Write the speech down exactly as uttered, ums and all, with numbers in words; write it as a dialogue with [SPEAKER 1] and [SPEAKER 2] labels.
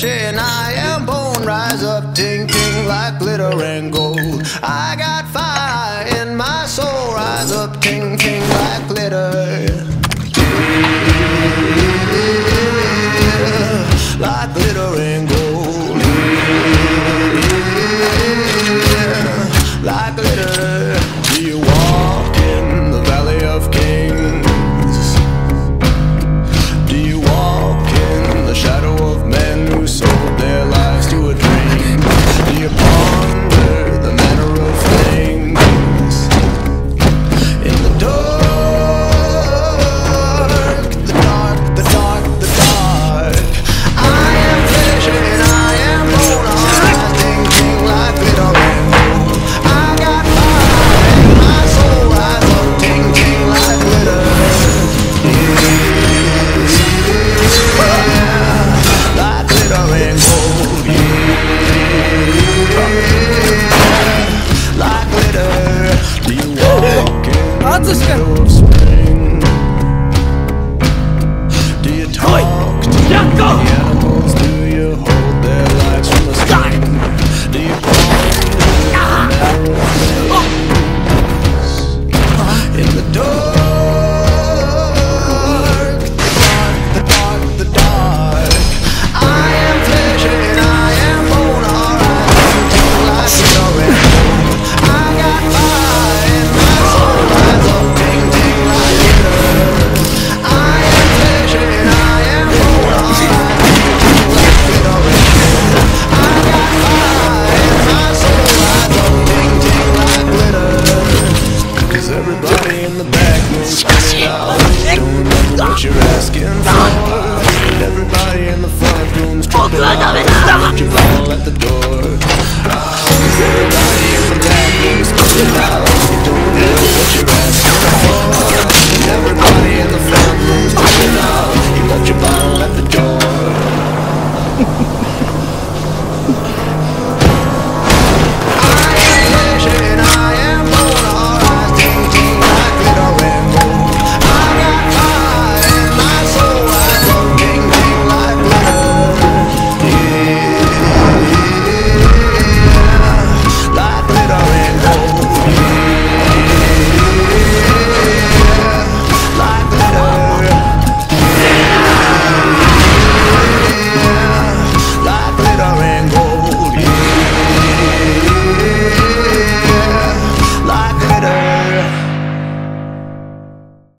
[SPEAKER 1] flesh and I am bone. Rise up, ting ting, like glitter and gold. I got fire in my soul. Rise up, ting ting, like glitter. Like glitter and gold. Like glitter. Do you walk in the valley of kings? Do you walk in the shadow of men who sold their lives to a dream? Do you ponder the manner of things? In the dark, the dark, the dark, the dark, I am flesh and I am bone. I ting ting like glitter and gold. I got fire in my soul. Rise up, ting ting like glitter. Yeah, like glitter and gold. Yeah, like glitter. Do you walk in the middle of spring? Do you talk to the animals? Do you hold their lives from the string? Do you ponder the manner of things? In the dark, the dark, the dark, I am flesh and I am bone. Alright, ting like glitter and gold. I got fire in my soul. Rise up, ting ting like glitter. I am flesh and I am bone. Alright, ting ting like glitter and gold. I got fire in my soul. Rise up, ting ting like glitter. 'Cause everybody in the back room's screaming out. Don't remember what you're asking for. And everybody in the front room's tripping out. But you fall at the door.